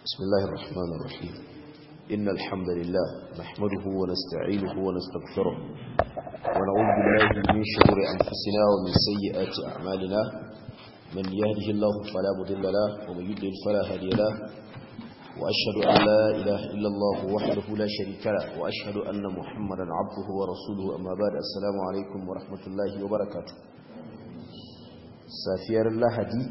بسم الله الرحمن الرحيم إن الحمد لله نحمده ونستعينه ونستغفره ونعوذ بالله من شرور أنفسنا ومن سيئات أعمالنا من يهده الله فلا مضل له ومن يضلل فلا هادي له وأشهد أن لا إله إلا الله وحده لا شريك له وأشهد أن محمدا عبده ورسوله أما بعد السلام عليكم ورحمة الله وبركاته سافير الله هدي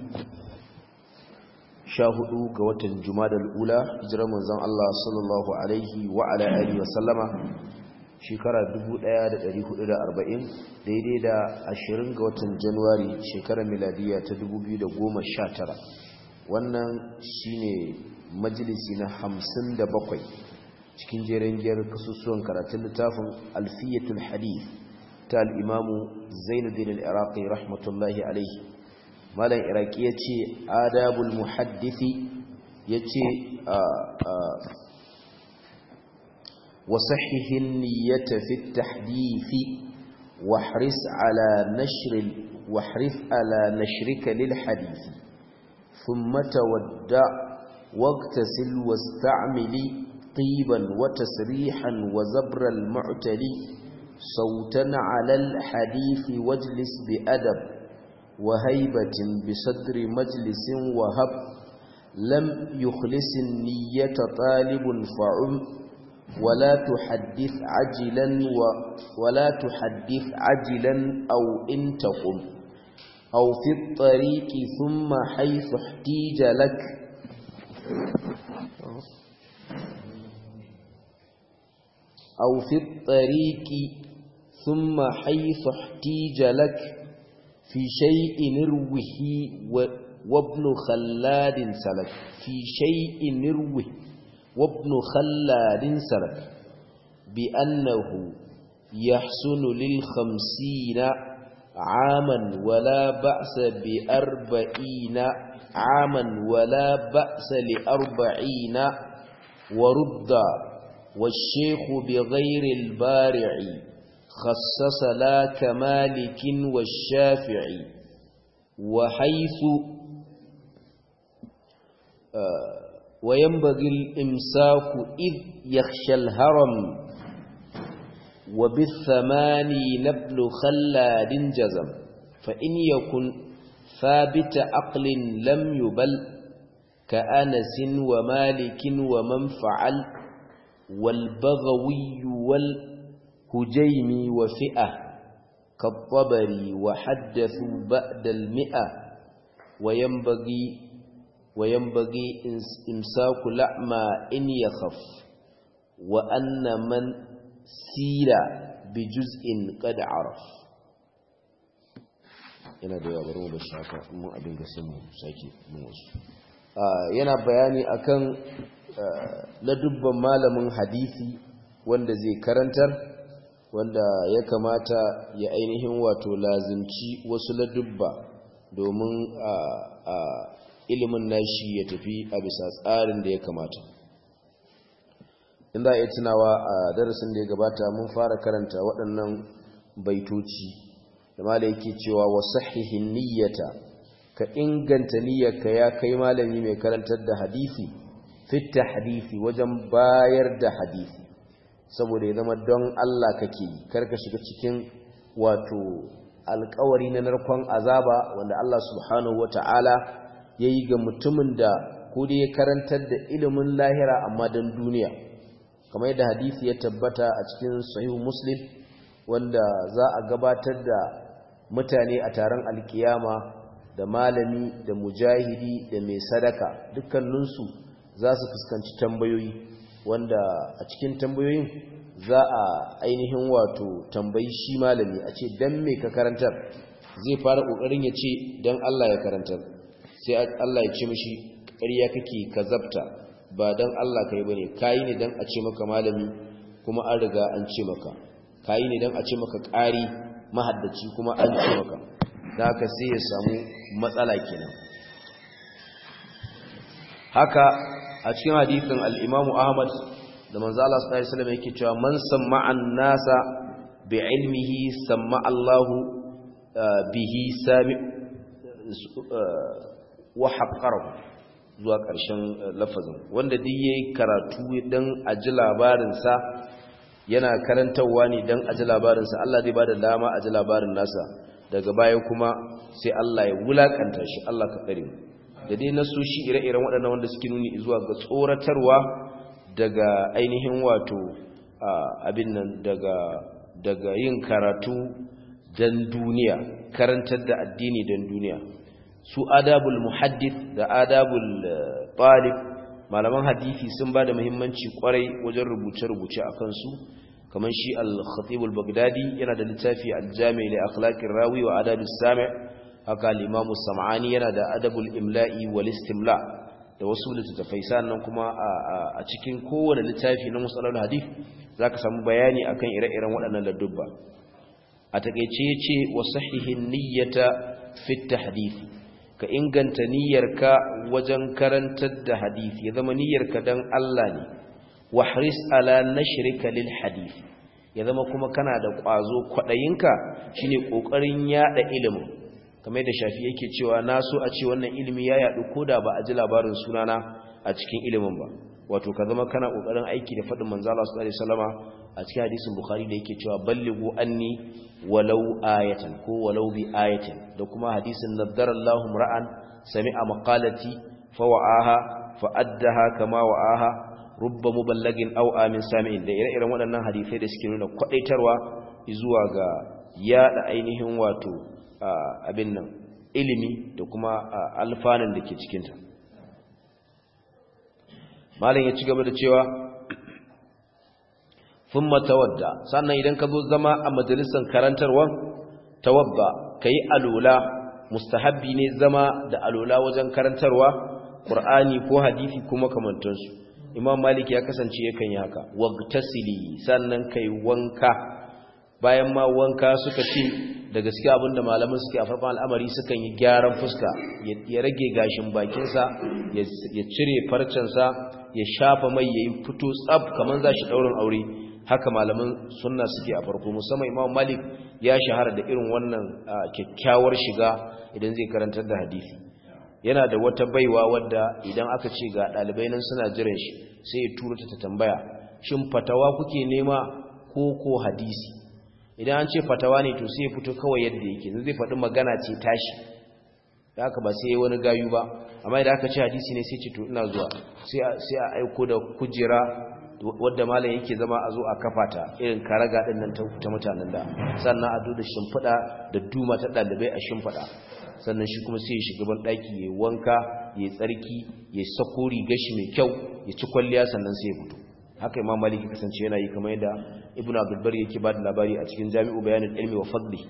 14 ga watan Jumadal Ula hijirar manzon Allah sallallahu alaihi wa ala alihi wa sallama shekara 1440 daidai da 20 ga watan January shekarar miladiya ta 2019 wannan shine majalisi na 57 cikin jerengiyar kasusuwan karatun littafin Alfiyatul Hadith ta al-Imam Zainuddin al-Iraqi rahmatullahi alaihi malam iraki ya ce adabul muhaddisi ya ce wasahihin niyyata fi tahdithi wahris ala nashrika lil hadithi thumma tawadda waqtasil wasta'mili طيبا وتسريحا وزبر المعتلي صوتا على الحديث واجلس بأدب وهيبة بصدر مجلس وهب لم يخلص النية طالب فعم ولا تحدث عجلا أو إن تقم أو في الطريق ثم حيث احتيج لك في شيء نروه وابن خلاد سلك بأنه يحسن لل50 عاما ولا بأس ل40 ورد والشيخ بغير البارع خصص لا كمالك والشافعي وحيث وينبغي الإمساك إذ يخشى الهرم وبالثماني نبل خلاد جزم فإن يكن ثابت عقل لم يبل كأنس ومالك ومن فعل والبغوي هجيمي وفئة كالطبري وحدثوا بعد 100 وينبغي إمساك لعمى إن يخف وأن من سير بجزء قد عرف yana da yawa bari mu bar shaka mu abin ga sai mu saki mu wasu yana bayani akan ladubban malamin hadisi wanda zai karantar wanda ya kamata ya ainihin wato lazimci wasu ladubba domin ilimin nashi ya tafi a bisa tsarin da ya kamata. Inda ya tunawa a darasin da ya gabata mun fara karanta waɗannan baitoci da malai yake cewa wasahihin niyyata ka inganta niyyarka ya kai malami mai karantar da hadisi fit tahdisi wajen bayar da hadisi saboda ya zama don Allah kake yi karka shiga cikin wato alƙawari na narkon azaba wanda Allah subhanahu wata'ala yayi ga mutumin da ko da ya karantar da ilimin lahira amma dan duniya kamar yadda hadisi ya tabbata a cikin sahih muslim wanda za a gabatar da mutane a taron alkiyama da malami da mujahidi da mai sadaka dukkaninsu za su fuskanci tambayoyi wanda a cikin tambayoyin za a ainihin wato tambayi shi malami a ce dan me ka karantar zai fara kokarin ya ce dan Allah ya karantar sai Allah ya ce mishi ƙarya kake kazabta ba dan Allah kai bane kai ne dan a ce maka malami kuma an riga an ce maka kai ne dan a ce maka ƙari mahaddaci kuma an ce maka da haka sai ya samu matsala kenan haka a cikin hadisin al-Imam Ahmad da manzo Allah sallallahu alaihi wasallam yake cewa man sama'a an-nasa bi'ilmihi sama'a Allahu bihi sami wa haqqarahu zuwa ƙarshen lafazin wanda duk yayi karatu dan aji labarin sa yana karantawa ne dan aji labarin sa Allah zai bada dama aji labarin nasa daga baya kuma sai Allah ya wulakanta shi Allah ka kare mu da dai nasoshi ire-iren waɗannan wanda suke nuni zuwa ga tsoratarwa daga ainihin wato abin nan daga yin karatu dan duniya karantar da addini dan duniya su adabul muhaddith da adabul talib malaman hadisi sun bada muhimmanci kwarai wajen rubuce-rubuce akan su kamar shi al-khatib al-baghdadi yana da littafi al-jami' li akhlaqir rawi wa adabis sami' haka al-imam as-sam'ani yana da adabul imla'i wal istimla da wasu littafai sannan kuma a cikin kowane littafi na musallalul hadith zaka samu bayani akan ire-iren waɗannan ladubba a takeice yace wa sahihin niyyata fi at-tahdith ka inganta niyyarka wajen karantar da hadisi ya zama niyyarka dan Allah ne wahris ala nashrika lil hadith ya zama kuma kana da kwazo kwadayinka shine kokarin yada ilimin kamar da Shafi yake cewa na so a ce wannan ilimi ya yadu koda ba a ji labarin sunana a cikin ilimin ba wato ka zama kana kokarin aiki da fadin manzo Allah sallallahu alaihi wasallama a cikin hadisin Bukhari da yake cewa ballighu anni walau ayatan ko walau bi ayatin da kuma hadisin nadarallahu ra'an sami'a maqalati fa wa'aha fa addaha kama wa'aha rubba muballagin aw amin sami'in da ire-iren waɗannan hadisai da suke nuna kwadaitarwa zuwa ga yada ainihin wato abin nan ilimi da kuma alfanun da ke cikin ta malam ya ci gaba da cewa thumma tawadda sannan idan ka zo zama a majalisar karantarwa tawadda kai alula mustahabbi ne zama da alula wajen karantarwa qur'ani ko hadisi kuma kamantansu imam malik ya kasance yakan yi haka wagtasili sannan kai wanka bayan ma wanka suka ce da gaskiya abinda malaman suke a farkon al'amari sukan yi gyaran fuska ya rage gashin bakinsa ya cire farcensa ya shafa mai yayi fito tsab kaman zashi daurin aure haka malaman sunna suke a farko musamman imam malik ya shahara da irin wannan kyakkyawar shiga idan zai karantar da hadisi yana da wata baiwa wadda idan aka ce ga dalibai nan suna jiran shi sai ya tura ta tambaya shin fatawa kuke nema ko hadisi idan an ce fatawa ne to sai ya fito kawai yadda yake zai faɗi magana ce tashi da haka ba sai wani gayu ba amma idan aka ce hadisi ne sai ce to ina zuwa sai a aiko da kujera wadda malam yake zama a zo a kafata irin karaga din nan ta mutanen da sannan a duda shimfida da duma ta dalibai a shimfida sannan shi kuma sai ya shiga ban daki yayin wanka yayin tsarki ya sako rigar shi mai kyau ya ci kwalliya sannan sai ya fito haka imam maliki kasance yana yi kamar yadda ibnu abdul bari yake ba da labari a cikin jami'u bayanul ilmi wa fadli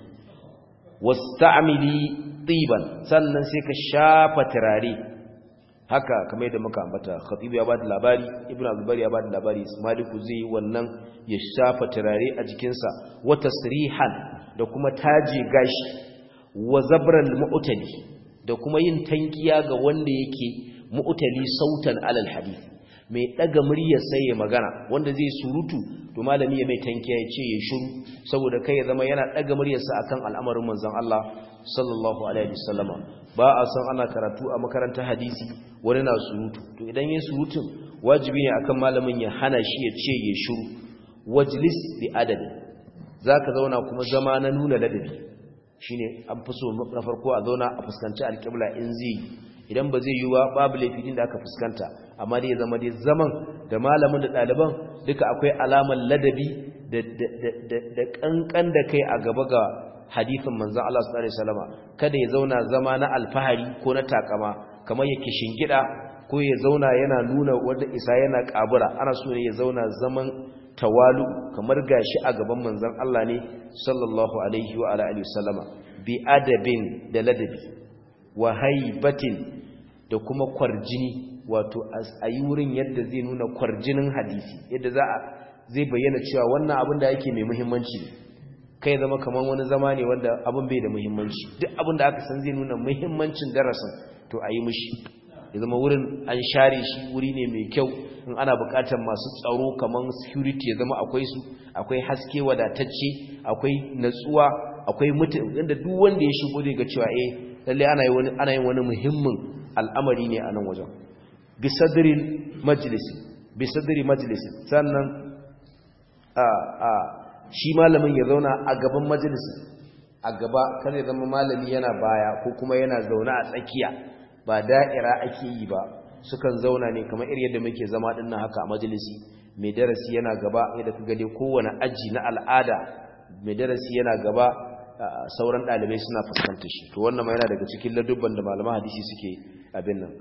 wasta'mili tiban sannan sai ka shafa turare haka kamar yadda muka ambata khatib ya ba da labari ibnu abdul bari ya ba da labari maliku zai wannan ya shafa turare a jikinsa wa tasrihan da kuma taje gashi wa zabral mu'tali da kuma yin tankiya ga wanda yake mu'tali sautan alal hadith mai daga muryar sai ya magana wanda zai surutu to malami ya mai tankiya ya ce ya shiru saboda kai ya zama yana daga muryarsa akan al'amarin manzon Allah sallallahu alaihi wasallama ba a san ana karatu a makarantar hadisi wani na surutu to idan yayin surutun wajibi ne akan malamin ya hana shi ya ce ya shiru wajlis bi adabi zaka zauna kuma zama na nuna ladabi shine an fi so na farko a zauna a fuskanci alƙibla in zai idan ba zai yi ba babu laifin da aka fuskanta amma dai zama dai zaman da malamin da ɗaliban duka akwai alamar ladabi da kankan da kai a gaba ga hadisin manzon Allah sallallahu alaihi wasallam kada ya zauna zama na alfahari ko na takama kamar yake shingida ko ya zauna yana nuna wanda isa yana kabura ana so ne ya zauna zaman tawalu kamar gashi a gaban manzon Allah ne sallallahu alaihi wa alihi wasallama bi adabin da ladabi wa haibatin da kuma kwarjini wato a yi wurin yadda zai nuna kwarjinin hadisi yadda zai bayyana cewa wannan abin da yake mai muhimmanci ne kai zama kamar wani zama ne wanda abin bai da muhimmanci duk abin da aka san zai nuna muhimmancin darasin to a yi mishi ya zama wurin an share shi wuri ne mai kyau in ana buƙatar masu tsaro kamar security ya zama akwai su akwai haske wadatacce akwai natsuwa akwai mutum inda duk wanda ya shigo zai ga cewa lalle ana yin wani muhimmin al'amari ne a nan wajen bi sadri majlisin sannan shi malamin ya zauna a gaban majalisin a gaba kar ya zama malami yana baya ko kuma yana zaune a tsakiya ba da'ira ake yi ba sukan zauna ne kamar irin yadda muke zama dinnan haka a majalisi mai darasi yana gaba yadda kuka dai kowane aji na al'ada mai darasi yana gaba sauran dalibai suna fuskantar shi to wannan ma yana daga cikin ladubban da malaman hadisi suke abin nan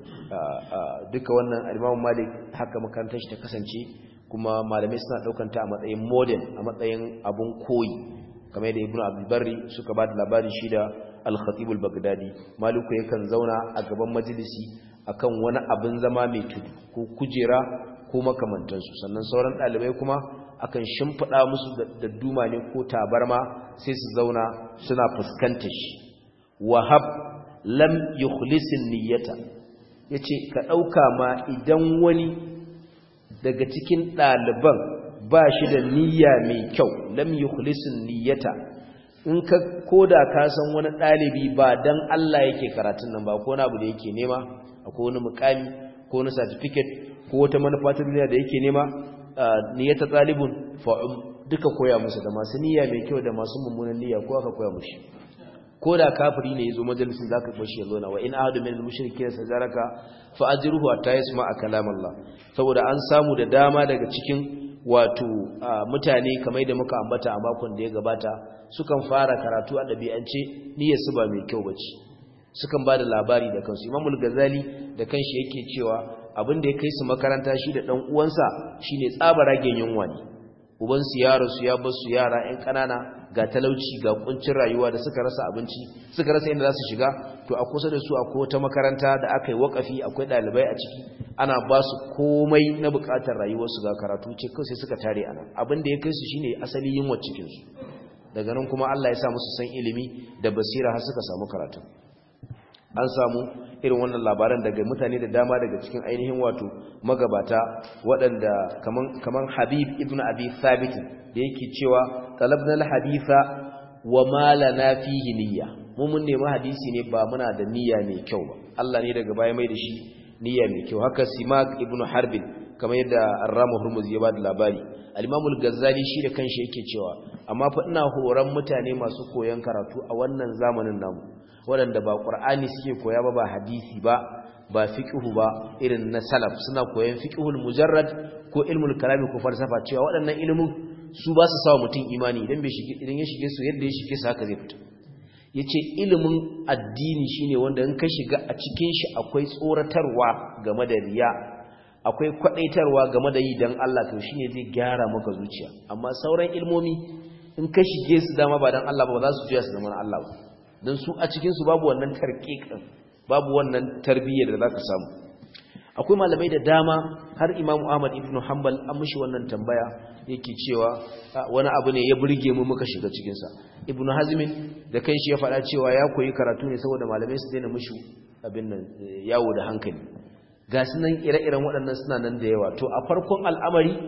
duka wannan Imam Malik haka makarantar shi ta kasance kuma malamai suna daukar ta a matsayin model a matsayin abun koyi kamar da Ibn Abdul Barri suka ba da labari shi da Al-Khatib al-Baghdadi Maliku yakan zauna a gaban majalisi akan wani abin zama mai tudu ko kujera ko makamantansu sannan sauran dalibai kuma akan shimfida musu da duma ne ko tabarma sai su zauna suna fuskantar shi wahab lam yukhlisin niyyata yace ka dauka ma idan wani daga cikin daliban ba shi da niyya mai kyau lam yukhlisin niyyata in ka koda ka san wani dalibi ba dan Allah yake karatun nan ba ko wani abu da yake nema akwai wani mukami ko wani certificate ko wata manufa ta duniya da yake nema niyyata talibun fa'um duka koya musu da masu niyya mai kyau da masu mummunan niyya ko aka koya mushi ko da kafiri ne yazo majalisin zaka bashi yazo na wa in ahadu min al-mushrikeena sajaraka fa ajruhu hatta yasma'a kalam Allah saboda an samu da dama daga cikin wato mutane kamar da muka ambata a makon da ya gabata sukan fara karatu a dabi'ance niyyar su ba mai kyau bace sukan bada labari da kansu Imamul Ghazali da kanshi yake cewa abin da ya kai su makaranta shi da dan uwansa shine tsabaragen yunwa ne uban su ya rasu ya bar su yara ƴan kanana ga talauci ga kuncin rayuwa da suka rasa abinci suka rasa inda za su shiga to a kusa da su akwai wata makaranta da aka yi wakafi akwai dalibai a ciki ana ba su komai na bukatar rayuwarsu ga karatu ce kawai sai suka tare ana abin da ya kai su shine asali yunwa cikin su daga nan kuma Allah ya sa musu san ilimi da basira har suka samu karatu an samu irin wannan labaran daga mutane da dama daga cikin ainihin wato magabata waɗanda kaman Habib ibn Abi Thabit da yake cewa talabna al-haditha wa ma lana fihi niyya mun nemi hadisi ne ba muna da niyya mai kyau ba Allah ne daga baya mai da shi niyya mai kyau haka Simak ibn Harbin kamar yadda Ar-Ramu Hurmuz ya ba da labari al-Imam al-Ghazali shi da kanshi yake cewa amma fa ina horon mutane masu koyon karatu a wannan zamanin namu waɗanda ba ƙur'ani suke koya ba hadisi ba fiqhu ba irin na salaf suna koyan fiqhul mujarrad ko ilmul kalami ko falsafa cewa waɗannan ilimin su ba su sawa mutum imani idan ya shige su yadda ya shige su haka zai fita yace ilimin addini shine wanda in ka shiga a cikin shi akwai tsoratarwa game da riya akwai kwadaitarwa game da yi dan Allah to shine zai gyara maka zuciya amma sauran ilmomi in ka shige su dama ba dan Allah ba za su juya su zama Allah ba don su a cikinsu babu wannan tarkikin babu wannan tarbiyyar da za ka samu akwai malamai da dama har Imam Ahmad ibn Hanbal an mishi wannan tambaya yake cewa wani abu ne ya burge mu muka shiga cikinsa Ibn Hazm da kanshi ya faɗa cewa ya koyi karatu ne saboda malamai su daina mishi abin nan yawo da hankali ga su nan ire-iren waɗannan suna nan da yawa to a farkon al'amari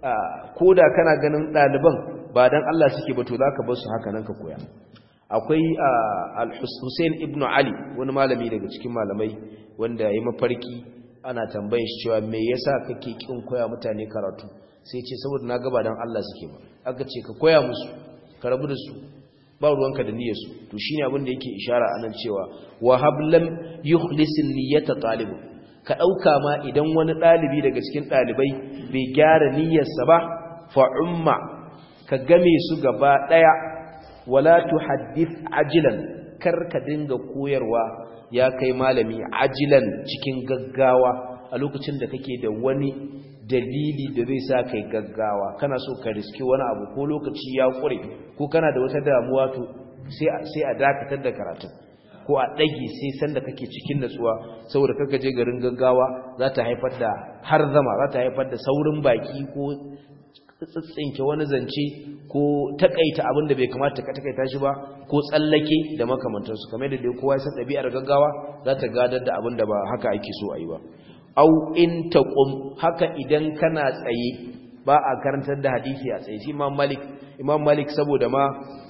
ko da kana ganin ɗaliban ba dan Allah suke ba to za ka bar su haka nan ka koya akwai al-Hussein ibn Ali wani malami daga cikin malamai wanda yayi mafarki ana tambayar shi cewa me yasa kake kin koya mutane karatu sai ce saboda na ga ba dan Allah suke ba aka ce ka koya musu ka rabu da su ba ruwanka da niyyar su to shine abin da yake ishara anan cewa wa hablam yukhlisin niyyata talib ka dauka ma idan wani dalibi daga cikin dalibai bai gyara niyyarsa ba fa umma ka game su gaba daya wala tuhaddith ajilan karka dinga koyarwa ya kai malami ajilan cikin gaggawa a lokacin da kake da wani dalili da zai sa kai gaggawa kana so ka riski wani abu ko lokaci ya kure ko kana da wata damuwa to sai a dakatar da karatu ko a dage sai sanda kake cikin natsuwa saboda kaka je garin gaggawa za ta haifar da harzama za ta haifar da saurin baki ko tsitsinke wani zance ko takaita abin da bai kamata ka takaita shi ba ko tsallake da makamantansu kamar da dai kowa ya san ɗabi'ar gaggawa za ta gadar da abin da ba haka ake so a yi ba au in taqum haka idan kana tsaye ba a karantar da hadisi a tsaye shi Imam Malik saboda ma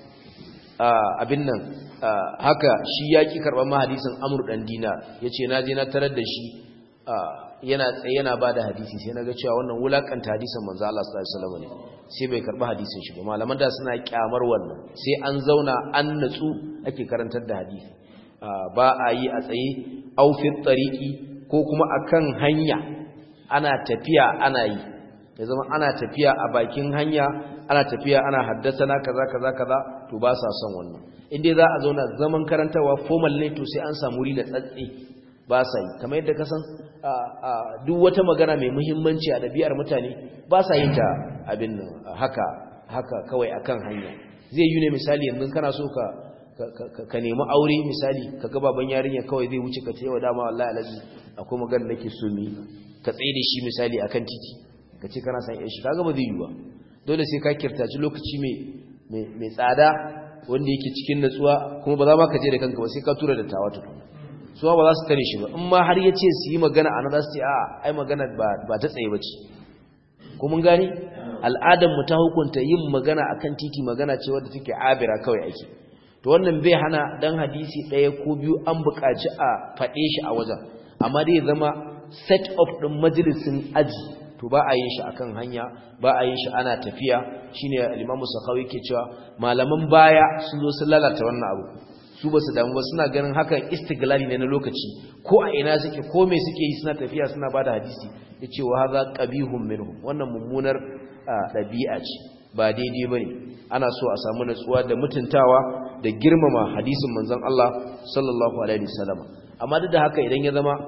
abin nan haka shi yaki karban ma hadisin Amr dan Dinar yace na je na tarar da shi yana tsaye yana bada hadisi sai naga cewa wannan wulakanta hadisin manzo Allah sallallahu alaihi wasallam ne sai bai karba hadisin shi ba malaman da suna kyamar wannan sai an zauna an natsu ake karantar da hadisi ba a yi a tsaye au fi tariqi ko kuma akan hanya ana tafiya ana yi ya zama ana tafiya a bakin hanya ana tafiya ana haddasana kaza kaza kaza to ba sa son wannan indai za a zauna zaman karantawa formal ne to sai an samu rila tsatsi ba sa yi kamar yadda ka san duk wata magana mai muhimmanci a ɗabi'ar mutane ba sa yin ta abin nan haka kawai akan hanya zai yi ne misali yanzu kana so ka nemi aure misali ka ga baban yarinya kawai zai wuce ka ce wa dama wallahi alaji akwai magana nake so mi ka tsaye da shi misali akan titi ka ce kana san shi kaga ba zai yi ba dole sai ka kirtaci lokaci mai tsada wanda yake cikin natsuwa kuma ba za ma ka je da kanka ba sai ka tura da tawa tukuna suwa ba za su tare shi ba in ma har ya ce su yi magana a nan za su ce ai magana ba ta tsaye ba ce ko mun gani al'adar mu ta hukunta yin magana akan titi magana ce wadda take abira kawai ake to wannan bai hana dan hadisi ɗaya ko biyu an buƙaci a faɗe shi a wajen amma dai zama set up ɗin majalisin aji to ba a yin shi akan hanya ba a yin shi ana tafiya shine al-Imam Sakhawi yake cewa malaman baya sun zo sun lalata wannan abu su ba su damu ba suna ganin hakan istiglali ne na lokaci ko a ina suke ko me suke yi suna tafiya suna bada hadisi yace wa hadha qabihum minhum wannan mummunar dabi'a ce ba daidai bane ana so a samu natsuwa da mutuntawa da girmama hadisin manzon Allah sallallahu alaihi wasallam amma duk da haka idan ya zama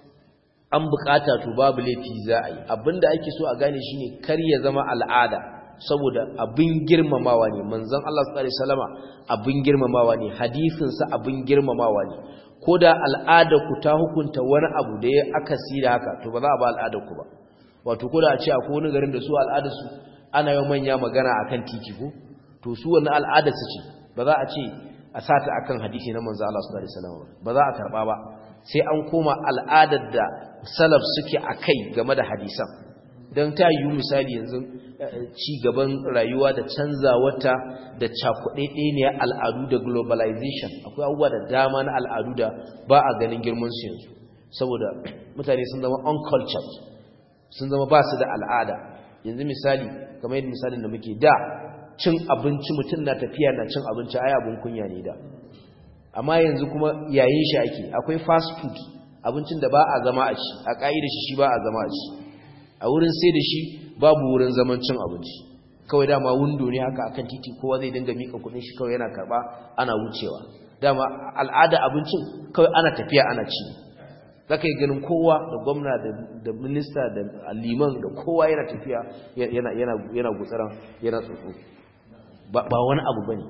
an bukata to babu laifi za a yi abinda ake so a gane shine kar ya zama al'ada saboda abin girmamawa ne manzon Allah sallallahu alaihi wasallama abin girmamawa ne hadisin sa abin girmamawa ne koda al'ada ku ta hukunta wani abu da ya akasi da haka to ba za a ba al'ada ku ba wato koda a ce akwai wani garin da su al'ada su ana yau manya magana akan titi ko to su wannan al'ada su ce ba za a ce a sata akan hadisi na manzon Allah sallallahu alaihi wasallama ba za a karba ba sai an koma al'adar da salaf suke akai game da hadisan don ta yi misali yanzu ci gaban rayuwa da canzawata da cakuɗe ne al'adu da globalization akwai abubuwa da dama na al'adu da ba a ganin girman su yanzu saboda mutane sun zama uncultured sun zama ba su da al'ada yanzu misali kamar yadda misalin da muke da cin abinci mutum na tafiya na cin abinci ai abin kunya ne da amma yanzu kuma yayin shi ake akwai fast food abincin da ba a zama a ci a ƙa'ida shi ba a zama a ci a wurin sai da shi babu wurin zaman cin abinci kawai dama windo ne haka akan titi kowa zai dinga mika kudin shi kawai yana karba ana wucewa dama al'ada abincin kawai ana tafiya ana ci zaka yi ganin kowa da gwamna da minista da liman da kowa yana tafiya yana gutsaran yana tsotso ba wani abu bane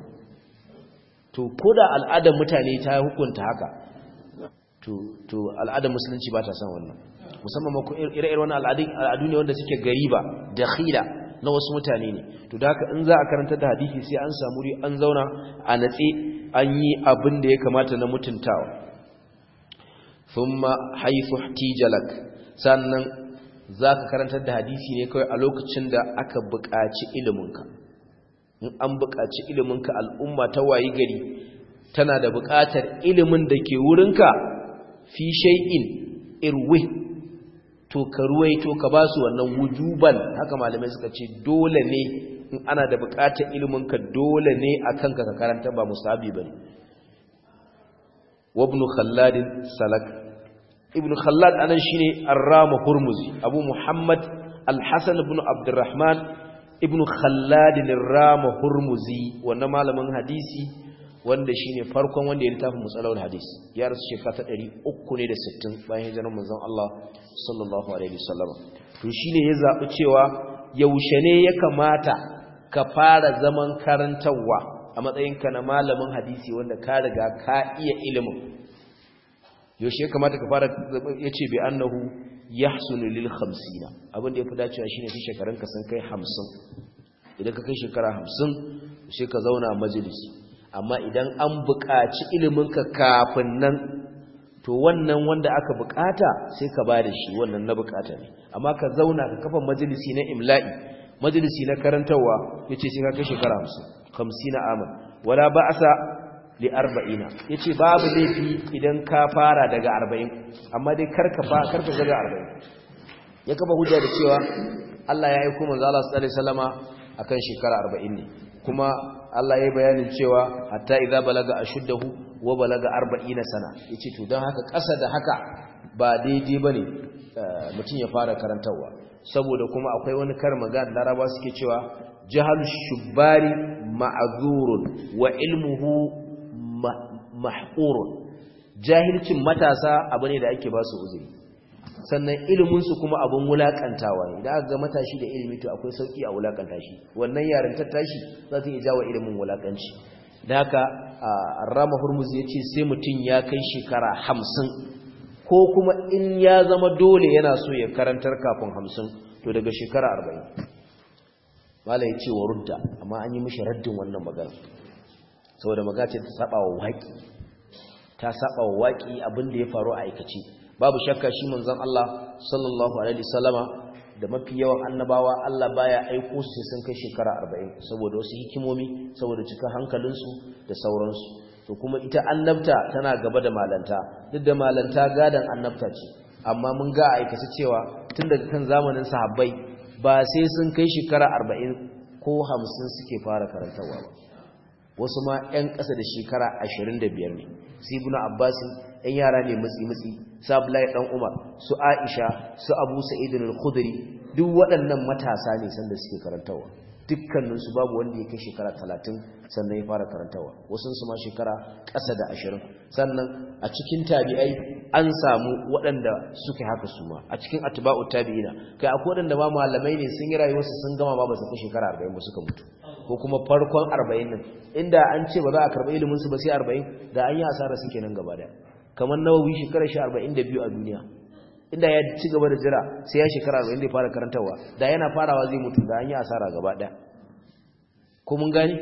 to koda al'adar mutane ta hukunta haka to al'adar musulunci ba ta san wannan musamman mako ire-iren wannan al'adu ne wanda suke gariba dakhila na wasu mutane ne to da haka in za a karanta da hadisi sai an samu ri an zauna a natse an yi abin da ya kamata na mutuntawa thumma haythu ihtijalak sannan zaka karantar da hadisi ne kai a lokacin da aka buƙaci iliminka in an buƙaci iliminka al'umma ta wayi gari tana da buƙatar ilimin da ke wurinka fi shay'in irwi to ka ruwaito ka basu wannan wujuban haka malamai suka ce dole ne in ana da buƙatar ilimin ka dole ne akan ka karanta ba musabi bane wa ibn khallad salak ibn khallad anan shine ar-rama hurmuzi abu muhammad al-hasan ibn abdurrahman ibn khallad ar-rama hurmuzi wannan malamin hadisi wanda shine farkon wanda ya littafin musalawul hadis ya rasu shekara ta 360 bayan hijirar manzon Allah sallallahu alaihi wasallam to shine ya zabi cewa yaushe ne ya kamata ka fara zaman karantawa a matsayinka na malamin hadisi wanda ka riga ka iya ilimin yaushe ya kamata ka fara yace bi annahu yahsunu lil 50 abin da yafi dacewa shine fi shekarunka sun kai 50 idan ka kai shekara 50 sai ka zauna majalisi amma idan an buƙaci iliminka kafin nan to wannan wanda aka buƙata sai ka ba da shi wannan na buƙata ne amma ka zauna ka kafa majalisi na imla'i majalisi na karantawa yace sai ka kai shekara 50 aman wala ba'sa li 40 yace babu laifi idan ka fara daga 40 amma dai karka daga 40 ya kafa hujja da cewa Allah ya aika manzo Allah sallallahu alaihi wasallama akan shekara 40 ne kuma Allah ya yi bayanin cewa hatta idza balaga ashuddahu wa balaga 40 sana yace to dan haka ƙasa da haka ba daidai bane mutum ya fara karantawa saboda kuma akwai wani karin magana da Laraba suke cewa jahalu shubbari ma'zurun wa ilmuhu mahqurun jahilcin matasa abu ne da ake ba su uzuri sannan ilimin su kuma abun wulakantawa ne idan aka ga matashi da ilimi to akwai sauki a wulakanta shi wannan yarintar tashi za ta iya jawo ilimin wulakanci da haka Rama Hurmuz yace sai mutun ya kai shekara 50 ko kuma in ya zama dole yana so ya karantar kafin 50 to daga shekara 40 mala yace wa rudda amma an yi mishi raddin wannan magana saboda magana ce ta saba wa waki abin da ya faru a aikace babu shakka shi manzon Allah sallallahu alaihi wasallama da mafi yawan annabawa Allah baya aiko su sai sun kai shekara 40 saboda wasu hikimomi saboda cika hankalinsu da sauransu to kuma ita annabta tana gaba da malanta duk da malanta gadan annabta ce amma mun ga aikace cewa tun daga kan zamanin sahabbai ba sai sun kai shekara 40 ko 50 suke fara karantawa ba wasu ma 'yan ƙasa da shekara 25 ne su ibnu abbas 'yan yara ne mutsi su abdullahi dan umar su aisha su abu sa'id al-khudri duk waɗannan matasa ne sanda suke karantawa dukkanin su babu wanda ya kai shekara 30 sannan ya fara karantawa wasu su ma shekara ƙasa da 20 sannan a cikin tabi'ai an samu waɗanda suke haka su ma a cikin atba'u tabi'ina kai akwai waɗanda ma malamai ne sun yi rayuwarsu sun gama ba su kai shekara 40 ba suka mutu ko kuma farkon 40 nan inda an ce ba za a karɓi ilimin su ba sai 40 da an yi asara suke nan gaba daya kamar Nawawi shekarar shi 42 a duniya inda ya ci gaba da jira sai ya shekara 40 da fara karantawa da yana farawa zai mutu da an yi asara gaba daya ko mun gani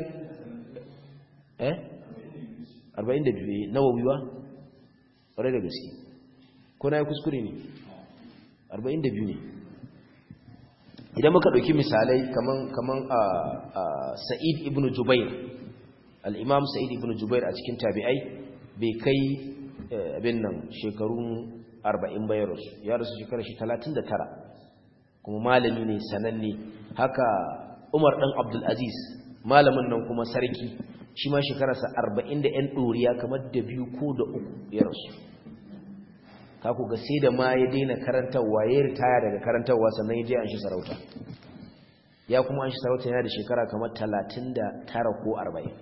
42 Nawawi ba ƙwarai da gaske ko na yi kuskure ne 42 ne idan muka ɗauki misalai kaman Sa'id ibn Jubair al-Imam Sa'id ibn Jubair a cikin tabi'ai bai kai abin nan shekarun 40 ba ya rasu shekarar shi 39 kuma malami ne sananne haka Umar dan Abdul Aziz malamin nan kuma sarki shi ma shekararsa 40 da ɗan ɗoriya kamar da 2 ko da 3 ya rasu kaku ga sai da ma ya daina karantarwa ya ritaya daga karantarwa sannan ya je an shi sarauta ya kuma an shi sarauta yana da shekara kamar 39 ko 40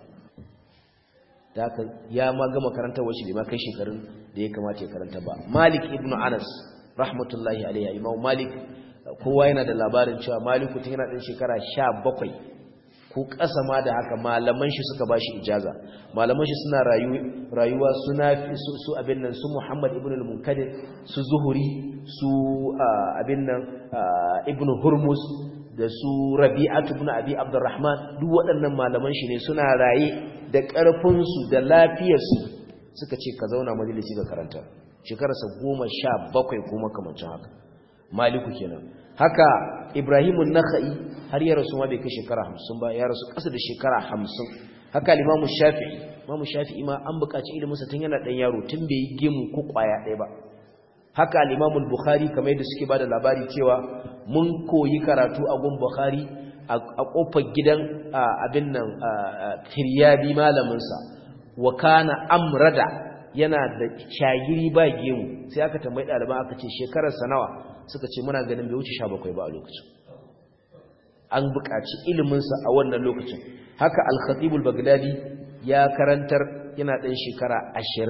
da haka ya ma gama karantarwa shi bai ma kai shekarun da ya kamata ya karanta ba Malik ibn Anas rahmatullahi alaihi Imam Malik kowa yana da labarin cewa Maliku tun yana ɗan shekara 17 ko ƙasa ma da haka malaman shi suka bashi ijaza malaman shi suna rayuwa suna su abin nan su Muhammad ibn al-Munkadir su Zuhuri su abin nan ibn Hurmuz da su Rabi'atu ibn Abi Abdurrahman duk waɗannan malaman shi ne suna raye da ƙarfin su da lafiyar su suka ce ka zauna majalisi ga karanta shekararsa 17 ko makamancin haka Maliku kenan haka Ibrahimun Nakhai har ya rasu ma bai kai shekara 50 ba ya rasu ƙasa da shekara 50 haka Imam Shafi'i ma an buƙaci ilimin sa tun yana dan yaro tun bai yi gemu ko kwaya ɗaya ba haka Imam Bukhari kamar yadda suke bada labari cewa mun koyi karatu a gun Bukhari a kofar gidan abin nan Firyabi malamin sa wa kana amrada yana da shagiri ba gemu sai aka tambayi ɗaliban aka ce shekarar sa nawa suka ce muna ganin bai wuce 17 ba a lokacin an buƙaci iliminsa a wannan lokacin haka al-Khatib al-Baghdadi ya karantar yana ɗan shekara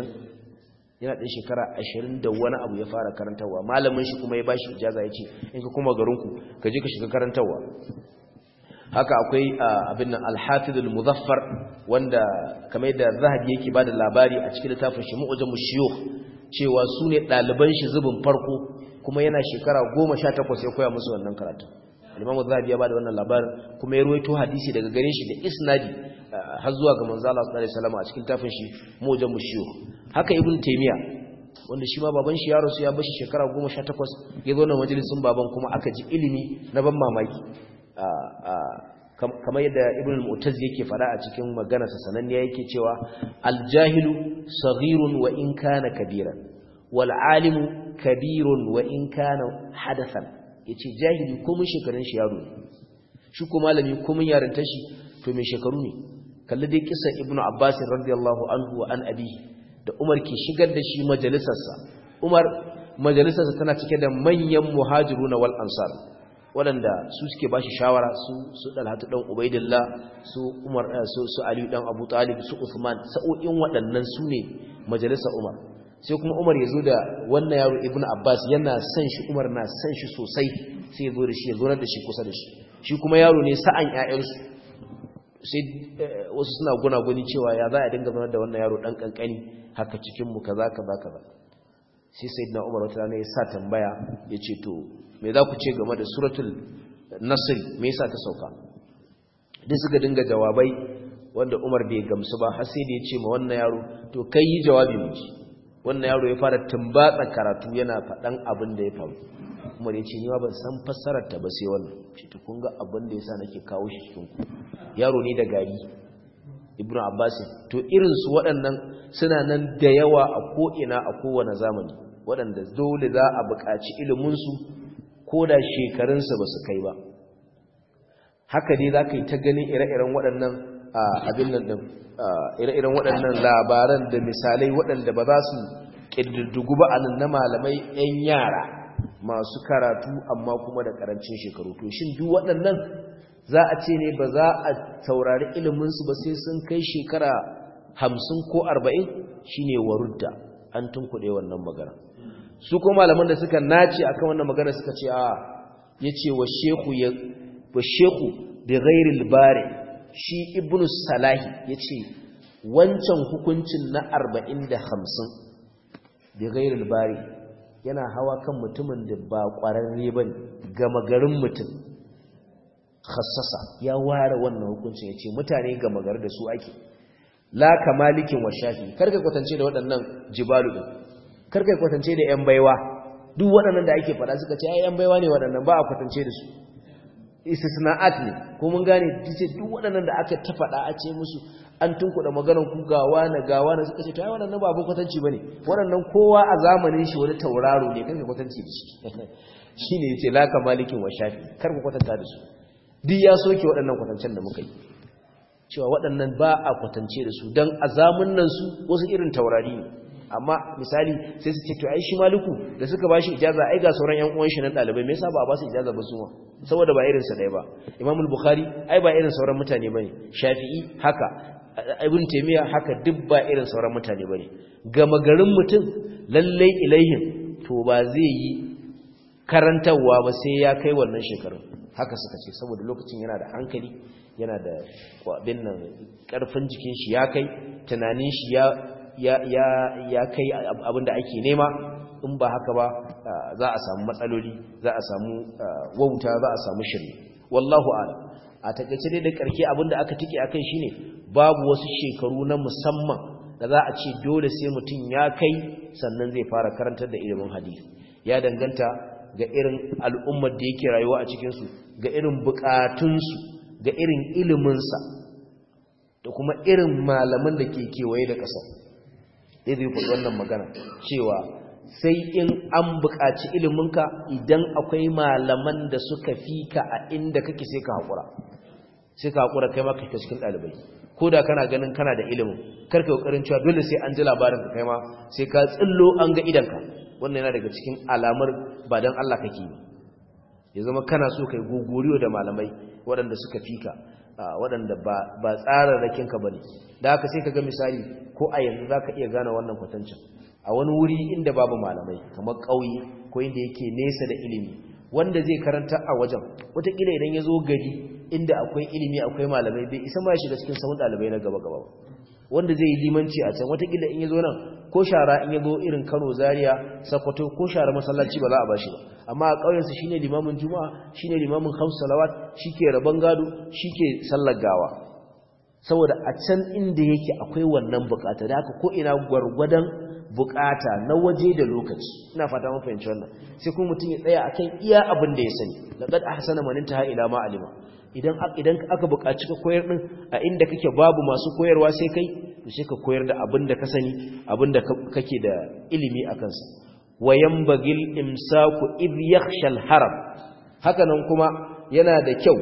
20 da wani abu ya fara karantarwa malamin shi kuma ya bashi ijaza ya ce in ka kuma garinku ka je ka shiga karantarwa haka akwai abin nan al-Hafiz al-Muzaffar wanda kamar da Zahabi yake bada labari a cikin littafin shi Mu'jam ash-Shuyukh cewa su ne ɗaliban shi zubin farko kuma yana shekara 18 ya koya musu wannan karatu Imam Zahabi ya bada wannan labarin kuma ya ruwaito hadisi daga gare shi da isnadi har zuwa ga manzo Allah sallallahu alaihi wasallam a cikin tafin shi Mu'jam ash-Shuyukh haka Ibn Taymiyyah wanda shi ma baban shi ya rasu ya bashi shekara 18 ya zo na majalisin baban kuma aka ji ilimi na ban mamaki kamar yadda ibn al-mu'tazzi yake fada a cikin maganarsa sananniya yake cewa al-jahilu saghirun wa in kana kabiran wal alimu kabirun wa in kana hadathan yace jahili ko mun shekarun shi yaro ne shi ko malami ko mun yarinta shi to me shekaru ne kalli dai kissa ibn abbas radiyallahu anhu wa an abi da umar ke shigar da shi majalisarsa umar majalisarsa tana cike da manyan muhajiruna wal ansar waɗanda su suke ba shi shawara su Talhatu dan Ubaidillah su Umar su Ali dan Abu Talib su Uthman sa'o'in waɗannan su ne majalisar Umar sai kuma Umar ya zo da wannan yaro Ibn Abbas yana son shi Umar na son shi sosai sai ya zo da shi ya zo da shi kusa da shi shi kuma yaro ne sa'an ƴaƴansu sai wasu suna gunaguni cewa ya za a dinga zama da wannan yaro dan kankani haka cikin mu kaza sai sayyidina Umar wata rana ya sa tambaya yace to me za ku ce game da suratul nasr me yasa ta sauka duk suka dinga jawabai wanda Umar bai gamsu ba har sai da ya ce ma wannan yaro to kai yi jawabi mu ji wannan yaro ya fara tumbatsa karatu yana faɗan abin da ya faru Umar ya ce ni ma ban san fassarar ta ba sai wannan shi to kun ga abin da yasa nake kawo shi cikin ku yaro ne da gari Ibn Abbas to irin su waɗannan suna nan da yawa a ko ina a kowane zamani waɗanda dole za a buƙaci ilimin su ko da shekarunsa ba su kai ba haka dai za ka yi ta ganin ire-iren waɗannan abin nan ɗin ire-iren waɗannan labaran da misalai waɗanda ba za su ƙididdigu ba a nan na malamai 'yan yara masu karatu amma kuma da ƙarancin shekaru to shin duk waɗannan za a ce ne ba za a taurari iliminsu ba sai sun kai shekara 50 ko 40 shine warudda an tunkuɗe wannan magana su ko malaman da suka nace akan wannan magana suka ce yace wa shehu bi ghairi al-bari shi ibnu salahi yace wancan hukuncin na 40 da 50 bi ghairi al-bari yana hawa kan mutumin da ba kwararre bane gama garin mutum khassasa ya ware wannan hukuncin yace mutane gama garin da su ake la kamalikin wa shafi karka kwatance da waɗannan jibalu din karkai kwatance da ‘yan baiwa duk waɗannan da ake faɗa suka ce ai ‘yan baiwa ne waɗannan ba a kwatance da su istisna'at ne ko mun gane duk waɗannan da aka ta faɗa a ce musu an tunkuɗa maganar ku gawa na suka ce to ai waɗannan ba abin kwatanci ba ne waɗannan kowa a zamanin shi wani tauraro ne karka kwatanci da shi shi ne ya ce laka malikin wa shafi karka kwatanta da su duk ya soke waɗannan kwatancen da muka yi cewa waɗannan ba a kwatance da su don a zamanin su wasu irin taurari ne amma misali sai su ce to ai shi maliku da suka bashi ijaza ai ga sauran ƴan uwan shi nan dalibai me yasa ba a ba su ijaza ba su ma saboda ba irin sa dai ba Imam al-Bukhari ai ba irin sauran mutane bane Shafi'i haka Ibn Taymiyyah haka duk ba irin sauran mutane bane gama garin mutum lalle ilaihim to ba zai yi karantawa ba sai ya kai wannan shekarun haka suka ce saboda lokacin yana da hankali yana da abin nan karfin jikin shi ya kai tunanin shi ya kai abin da ake nema in ba haka ba za a samu matsaloli za a samu wauta za a samu shirme wallahu a'lam a takeice dai da karke abin da aka tike akai shine babu wasu shekaru na musamman da za a ce dole sai mutum ya kai sannan zai fara karantar da ilimin hadisi ya danganta ga irin al'ummar da yake rayuwa a cikin su ga irin bukatunsu ga irin iliminsa da kuma irin malaman da ke kewaye da ƙasar zai faɗi wannan magana cewa sai in an buƙaci iliminka idan akwai malaman da suka fi ka a inda kake sai ka haƙura kai ma ka cikin ɗalibai ko da kana ganin kana da ilimin karka ƙoƙarin cewa dole sai an ji labarin ka kai ma sai ka tsillo an ga idanka wannan yana daga cikin alamar ba don Allah kake yi ya zama kana so kai gogoriyo da malamai waɗanda suka fi ka waɗanda ba tsararrakinka ba ne da haka sai ka ga misali ko a yanzu za ka iya gane wannan kwatancin a wani wuri inda babu malamai kamar ƙauye ko inda yake nesa da ilimi wanda zai karanta a wajen wataƙila idan ya zo gari inda akwai ilimi akwai malamai bai isa ma ya shiga cikin sahun ɗalibai na gaba-gaba wanda zai yi limanci a can wataƙila in ya zo nan ko shara in ya zo irin Kano Zaria Sokoto ko shara masallaci ba za a bashi ba amma a ƙauyensa shine limamin juma'a shine limamin khams salawat shike rabon gado shike sallar gawa saboda a can inda yake akwai wannan bukata da haka ko ina gwargwadon bukata na waje da lokaci ina fata mun fahimci wannan sai kuma mutum ya tsaya akan iya abin da ya sani laqad ahsana man intaha ila ma alima idan aka buƙaci ka koyar din a inda kake babu masu koyarwa sai kai to sai ka koyar da abin da ka sani abin da kake da ilimi a kansa wayan bagil imsaku id yakhsha al-haram haka nan kuma yana da kyau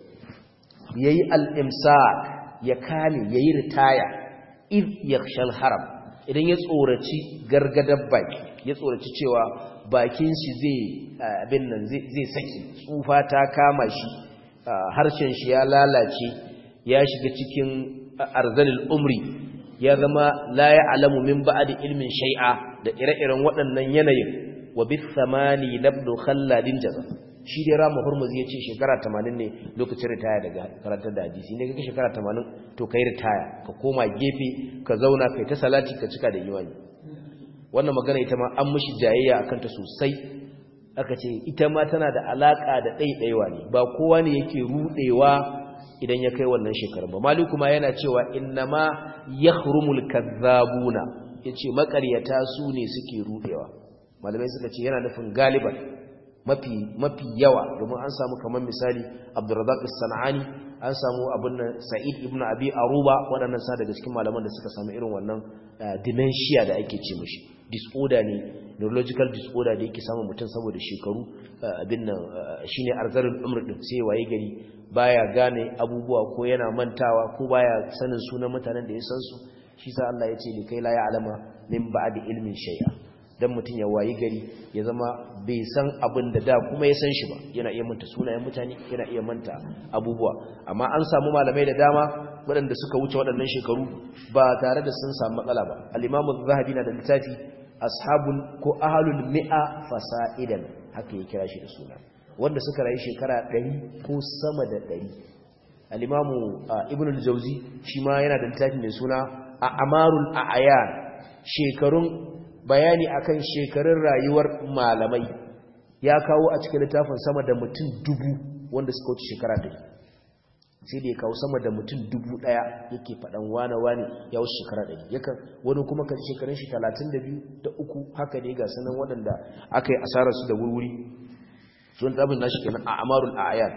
yayi al-imsak ya kame yayi ritaya id yakhsha al-haram idan ya tsoraci gargadar baki ya tsoraci cewa bakin shi zai abin nan zai saki tsufa ta kama shi harshen shi ya lalace ya shiga cikin arzalil umri ya zama la ya'lamu min ba'di ilmin shay'a da ire-iren waɗannan yanayin wa bi thamani labdu khalladin jaza shi dai Rama Hurmuzi yace shekara 80 ne lokacin ritaya daga karantar da hadisi ne kake shekara 80 to kai ritaya ka koma gefe ka zauna kai ta salati ka cika da imani wannan magana ita ma an mishi jayayya akan ta sosai aka ce ita ma tana da alaka da ɗaiɗaiwa ne ba kowa ne yake rudewa idan ya kai wannan shekarun ba maliku ma yana cewa innama yakhrumul kazzabuna yace makaryata su ne suke rudewa malamai suka ce yana nufin galiban mafi yawa domin an samu kamar misali Abdurrazzaq as-Sanani an samu abun Sa'id ibn Abi Aruba waɗannan sa daga cikin malaman da suka samu irin wannan dementia da ake ce mishi disorder ne neurological disorder da yake samun mutum saboda shekaru abin nan shine arzarul umr din sai waye gari baya gane abubuwa ko yana mantawa ko baya sanin sunan mutanen da ya san su shi sa Allah ya ce ni kai la ya'lama min ba'di ilmin shay'a dan mutun ya waye gari ya zama bai san abin da da kuma ya san shi ba yana iya manta sunayen mutane yana iya manta abubuwa amma an samu malamai da dama waɗanda suka wuce waɗannan shekaru ba tare da sun samu matsala ba al-Imam az-Zahabi na da littafi ashabul ko ahlul mi'a fasaidan haka ya kira shi da suna wanda suka rayu shekara 100 ko sama da 100 al-Imam Ibn al-Jawzi shi ma yana da littafi mai suna a'marul a'yan shekarun bayani akan shekarun rayuwar malamai ya kawo a cikin littafin sama da mutum 1000 wanda suka wuce shekara 100 sai da ya kawo sama da mutum 1000 yake faɗan wane ya wuce shekara 100 yakan wani kuma kan shekarun shi 32 da 3 haka ne ga sanan waɗanda aka yi asarar su da wurwuri sun tabin nashi kenan a amarul a'yan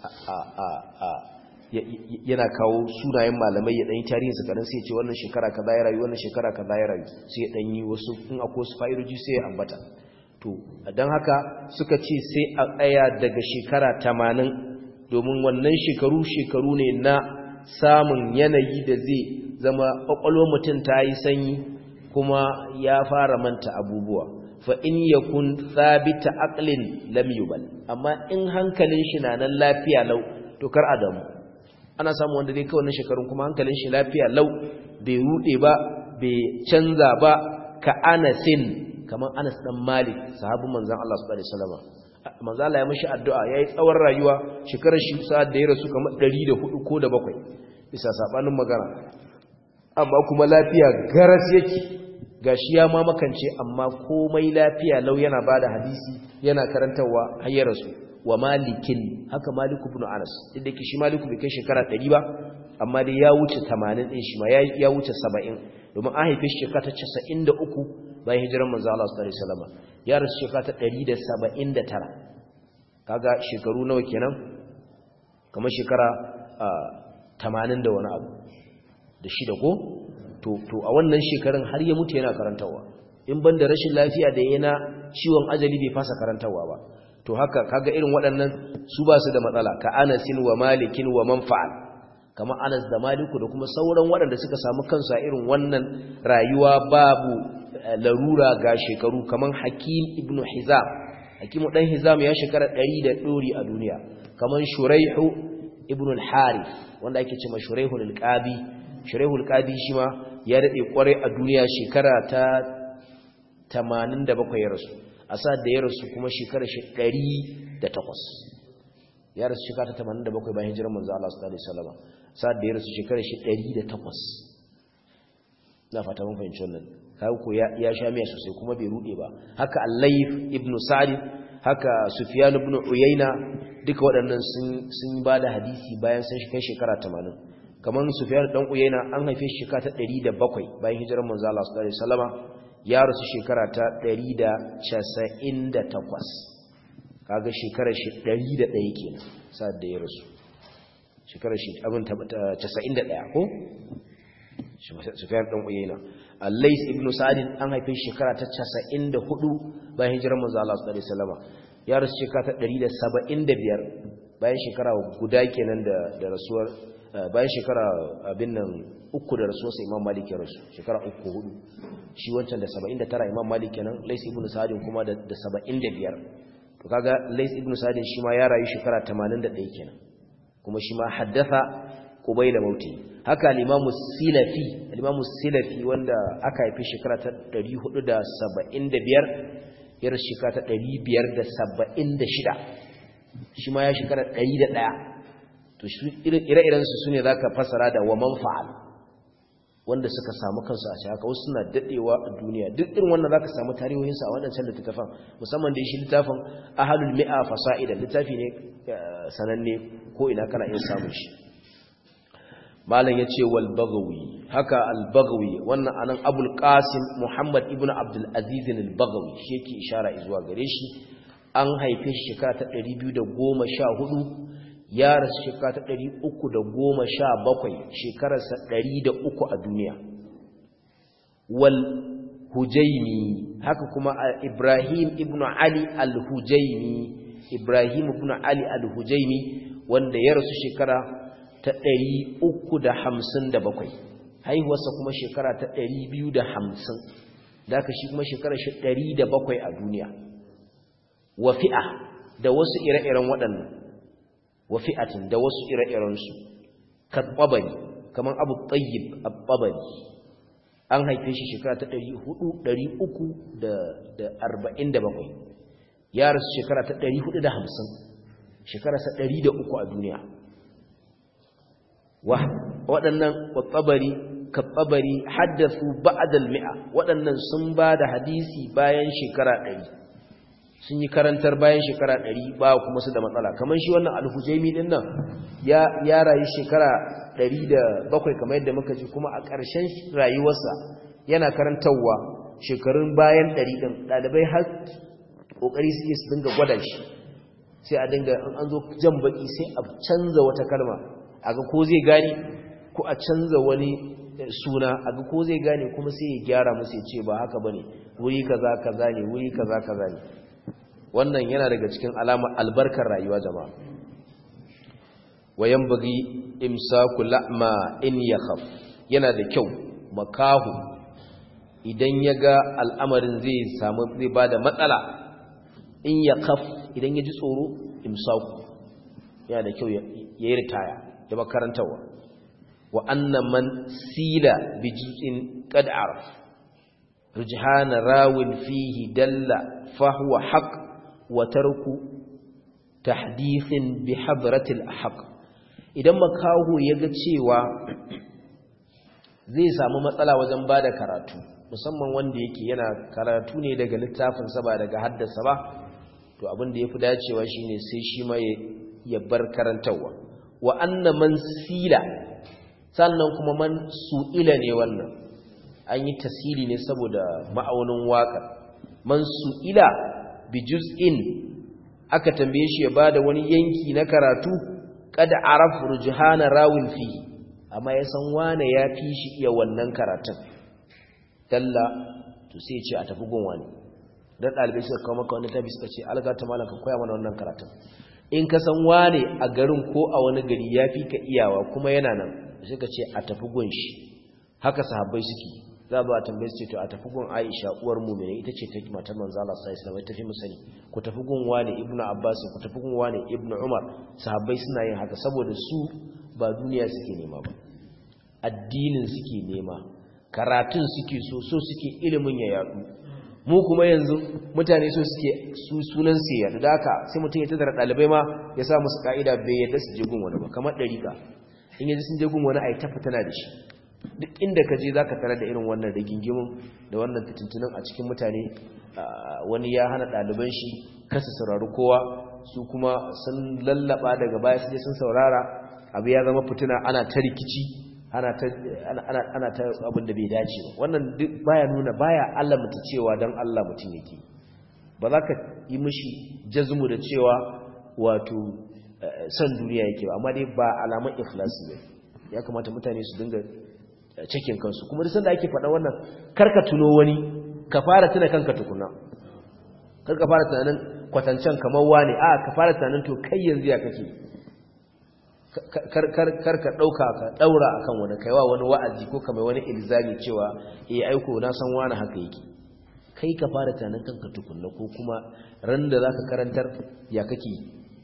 yana kawo sunayen malamai ya ɗanyi tarihin su kadan sai ya ce wannan shekara kaza ya rayu wannan shekara kaza ya rayu sai ya ɗanyi wasu in akwai wasu fa'idoji sai ya ambata to don haka suka ce sai a tsaya daga shekara 80 domin wannan shekaru ne na samun yanayi da zai zama ƙwaƙwalwar mutum ta yi sanyi kuma ya fara manta abubuwa fa in yakun thabita aqlin lam yubal amma in hankalin shi na nan lafiya lau to kar adamu ana samu wanda dai kawai shekarun kuma hankalin shi lafiya lau bai rude ba bai canza ba ka Anasin kamar Anas dan Malik sahabin manzon Allah sallallahu alaihi wasallam manzon Allah ya mishi addu'a yayi tsawon rayuwa shekarar shi sa'ad da ya rasu kamar 104 ko da 7 bisa sabanin magana amma kuma lafiya garas yake gashi ya ma makance amma komai lafiya lau yana bada hadisi yana karantawa har ya rasu wa malikin haka maliku ibn anas inda yake shi maliku bai kai shekara 100 ba amma dai ya wuce 80 din shi ma ya wuce 70 domin an haife shi shekara ta 93 bayan hijiran manzo Allah sallallahu alaihi wasallam ya rasu shekara ta 179 kaga shekaru nawa kenan kamar shekara 80 da wani abu da shida ko to a wannan shekarun har ya mutu yana karantawa in banda rashin lafiya da yana ciwon ajali bai fasa karantawa ba to haka kaga irin waɗannan su ba su da matsala ka Anasin wa Malikin wa man fa'al kamar Anas da Maliku da kuma sauran waɗanda suka samu kansu a irin wannan rayuwa babu larura ga shekaru kamar Hakim ibn Hizam Hakim dan Hizam ya shekara 100 da dori a duniya kamar Shuraihu ibn al-Harith wanda ake cewa Shuraihul al-Qadi Shuraihul al-Qadi shi ma ya dade kware a duniya shekara ta 87 ya rasu a sa'ad da ya rasu kuma shekarar 108 ya rasu shekara ta 87 bayan hijirar manzo Allah sallallahu alaihi wasallam sa'ad da ya rasu shekarar 108 na fata mun fahimci wannan kai ko ya sha miya sosai kuma bai rude ba haka Al-Layth ibn Sa'd haka Sufyan ibn Uyayna duka waɗannan sun ba da hadisi bayan sun kai shekara 80 kaman Sufyan dan Uyayna an haife shi shekara ta 107 bayan hijirar manzo Allah sallallahu alaihi wasallam ya rasu shekara ta 198 kaga shekarar shi 101 kenan sa'ad da ya rasu shekarar shi abin 91 ko Sufyan dan Uyayna Al-Lays ibn Sa'd an haife shekara ta 94 bayan hijirar manzo Allah sallallahu alaihi wasallam ya rasu shekara ta 175 bayan shekara guda kenan da rasuwar bayan shekara abin nan uku da rasuwar Imam Malik ya rasu shekara 3-4 shi wancan da 79 Imam Malik kenan Lays ibn Sa'd kuma da 75 to kaga Lays ibn Sa'd shi ma ya rayu shekara 81 kenan kuma shi ma haddatha qubayla mauti haka al-Imam Silafi wanda aka haife shekara ta 475 ya rasu shekara ta 576 shi ma ya shekara 101 to shi ire-iren su sune zaka fasara da wa manfa'al wanda suka samu kansu a shaka wasu suna dadewa a duniya duk irin wannan zaka samu tarihohin sa a wannan littafin musamman da shi littafin ahlul mi'a fasa'ida littafi ne sananne ko ina kana iya samun shi malam yace wal baghawi haka al baghawi wannan anan abul qasim muhammad ibn abdul aziz al baghawi shi yake ishara zuwa gare shi an haife shi shekara ta 214 ya rasu shekara ta 317 shekararsa 103 a duniya wal hujaimi haka kuma ibrahim ibn ali al hujaimi wanda ya rasu shekara ta 357 haihuwarsa kuma shekara ta 250 da aka shi kuma shekara 107 a duniya wafi'a da wasu ire-iren waɗannan wafi'atin da wasu ire-iren su katbabari kaman abu tayyib at-tabari an haife shi shekara ta 347 ya rasu shekara ta 450 shekara sa 103 a duniya waɗannan katbabari haddathu ba'da al-mi'a waɗannan sun ba da hadisi bayan shekara 100 sun yi karantar bayan shekara 100 ba kuma su da matsala kamar shi wannan al-Hujaimi din nan ya rayu shekara 107 kamar yadda muka ji kuma a ƙarshen rayuwarsa yana karantawa shekarun bayan 100 din dalibai har kokari suke su dinga gwada shi sai a dinga an zo jan baki sai a canza wata kalma aga ko zai gane ko a canza wani suna aga ko zai gane kuma sai ya gyara musu ya ce ba haka bane wuri kaza kaza ne wuri kaza kaza ne wannan yana daga cikin alamar albarkar rayuwa jama'a wayan bagi imsaku la'ma in yakhaf yana da kyau makahu idan yaga al'amarin zai bada matsala in yakhaf idan yaji tsoro imsaku yana da kyau yayi ritaya ya makarantawa wa anna man sila bi juz'in qad araf rujhana rawin fihi dalla fa huwa haqq wa tarku tahdithin bi hadratil ahq idan makahu yaga cewa zai samu matsala wajen bada karatu musamman wanda yake yana karatu ne daga littafin sa ba daga haddasa ba to abin da yafi dacewa shine sai shi ma ya bar karantawa wa anna man sila sannan kuma man su'ila ne wannan an yi tasiri ne saboda ma'aunin waka man su'ila bi juz'in aka tambaye shi ya bada wani yanki na karatu kad araf rujhana rawin fi amma ya san wane ya fi shi iya wannan karatun dalla to sai ya ce a tafi gun wani dan dalibai suka kawo maka wannan tabi suka ce alga ta malaka koya mana wannan karatun in ka san wane a garin ko a wani gari ya fi ka iyawa kuma yana nan sai ka ce a tafi gun shi haka sahabbai suke za ba tambaye su ce to a tafi gun Aisha uwar mu'mini ita ce ta matar manzo Allah sallallahu alaihi wasallam tafi musani ku tafi gun wani Ibnu Abbas ku tafi gun wani Ibnu Umar sahabbai suna yin haka saboda su ba duniya suke nema ba addinin suke nema karatun suke so suke ilimin ya yadu mu kuma yanzu mutane so suke su sunan su ya da haka sai mutum ya tattara dalibai ma ya sa musu kaida bai yadda su je gun wani ba kamar dariqa in yaji sun je gun wani ai tafi tana da shi duk inda ka je zaka tarar da irin wannan rigingimin da wannan fitintunan a cikin mutane wani ya hana daliban shi kasa saurari kowa su kuma sun lallaba daga baya su je sun saurara abu ya zama fitina ana ta rikici ana ta abin da bai dace ba wannan duk baya nuna baya alamta cewa dan Allah mutum yake ba za ka yi mishi jazmu da cewa wato san duniya yake ba, amma dai ba alaman ikhlasi ba. Ya kamata mutane su dinga cikin kansu, kuma duk sanda ake faɗa wannan karka tuno wani, ka fara tuna kanka tukuna, karka fara tunanin kwatancan kamar wani, a ka fara tunanin to kai yanzu ya kake, karka ɗauka ka ɗaura akan wani, kaiwa wani wa'azi ko kamar wani ilzami cewa aiko na san wani haka yake. Kai ka fara tunanin kanka tukunna, ko kuma ran da zaka karantar ya kake.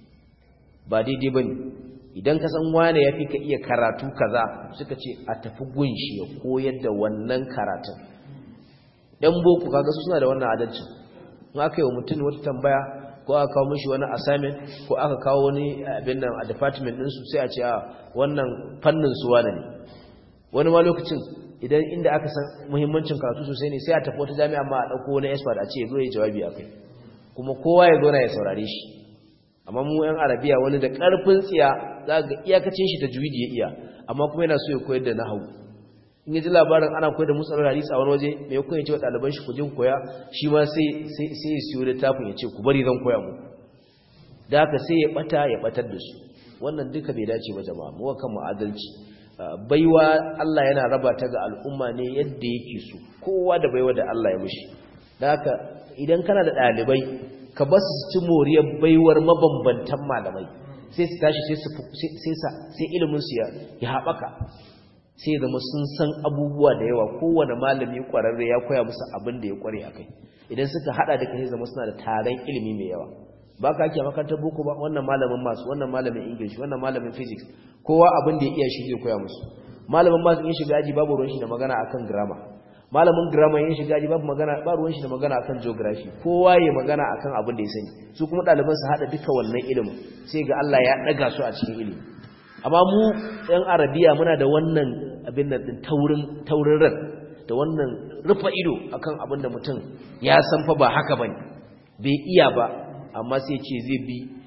Ba daidai bane idan ka san wane yafi ka iya karatu kaza, suka ce a tafi gunshi ya koyar da wannan karatun. Dan boko kaga su suna da wannan adalci, in aka yi wa mutum wata tambaya ko aka kawo mishi wani assignment ko aka kawo wani abin nan a department din su, sai a ce a wannan fannin su wane ne. Wani ma lokacin idan inda aka san muhimmancin karatu sosai ne, sai a tafi wata jami'a ma a dauko wani expert a ce zo ya jawabi akai, kuma kowa ya zo na ya saurare shi. Amma mu yan arabiya wani da karfin tsiya za ga iyakacin shi tajwidi ya iya, amma kuma yana so ya koyar da nahwu. In ya ji labarin ana koyar da musalar hadisi a wani waje, me ya koyi ce wa ɗaliban shi ku je ku koya, shi ma sai ya siyo littafin ya ce ku bari zan koya mu. Da haka sai ya batar da su. Wannan duka bai dace ba jama'a, mu kan mu adalci. Baiwa Allah yana raba ta ga al'umma ne yadda yake so, kowa da baiwa da Allah ya mishi. Da haka idan kana da ɗalibai, ka ba su ci moriyar baiwar mabambantan malamai, sai su tashi sai iliminsu ya haɓaka, sai zama sun san abubuwa da yawa, kowane malami ƙwararre ya koya musu abin da ya ƙware a kai. Idan suka haɗa da kai zama suna da taron ilimi mai yawa. Ba ka ake makarantar boko ba, wannan malamin masu, wannan malamin english, wannan malamin physics, kowa abin da ya iya shi zai koya musu. Malamin masu yin shiga aji babu ruwan shi da magana akan grammar, malamin grammar yin shiga ba magana, ba ruwan shi da magana akan geography, kowa ya magana akan abin da ya sani. Su kuma ɗaliban su haɗa duka wannan ilimin, sai ga Allah ya ɗaga su a cikin ilimi. Amma mu ɗan arabiya muna da wannan abin nan din taurin ran, da wannan rufa ido akan abin da mutum ya san fa ba haka bane, bai iya ba, amma sai ce zai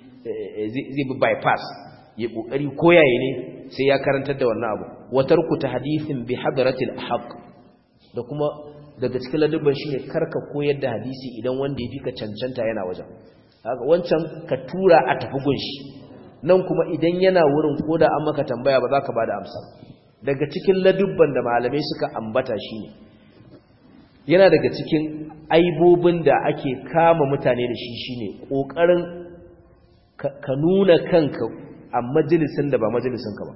bi bypass, ya kokari koyaye ne sai ya karantar da wannan abu. Watarku tahdithin bi hadratil haqq, da kuma daga cikin ladabban shine karka koyar da hadisi idan wanda ya fi ka cancanta yana wajen. Haka wancan ka tura a tafi gunshi, nan kuma idan yana wurin koda an maka tambaya ba za ka bada amsa. Daga cikin ladabban da malamai suka ambata shine yana daga cikin aibobin da ake kama mutane da shi shine kokarin ka nuna kanka a majalisin da ba majalisin ka ba.